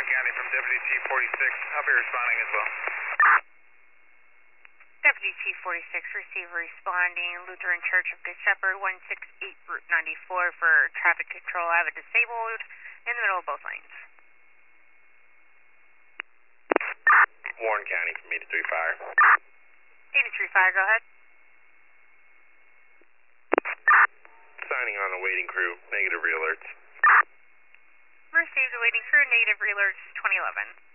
Warren County from Deputy Chief 46. I'll be responding as well. Deputy Chief 46, receiver responding, Lutheran Church of Good Shepherd, 168 Route 94 for traffic control. I have a disabled in the middle of both lanes. Warren County from 83 Fire. 83 Fire, go ahead. Signing on a waiting crew, negative re-alerts. Received a waiting crew, negative re-alerts 2011.